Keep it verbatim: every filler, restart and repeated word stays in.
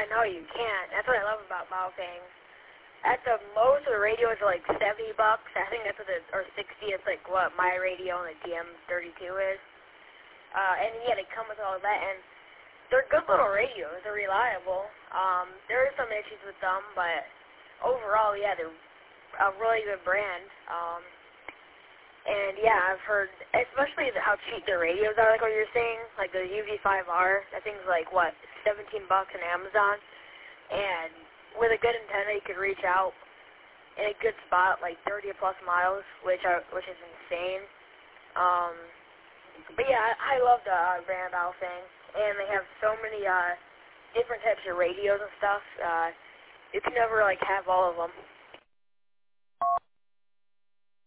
I know you can't. That's what I love about Baofeng. At the most, the radios are like seventy bucks. I think that's what the, or sixty. It's like what my radio and the D M thirty-two is. Uh, and yeah, they come with all that, and they're good little radios. They're reliable. Um, there are some issues with them, but overall, yeah, they're a really good brand. Um, and yeah, I've heard, especially the, how cheap their radios are, like what you're saying, like the U V five R. That thing's like what, seventeen bucks on Amazon, and with a good antenna, you could reach out in a good spot, like thirty plus miles, which are which is insane. Um, but yeah, I, I love the uh, brand Baofeng, and they have so many uh, different types of radios and stuff. Uh, you can never like have all of them.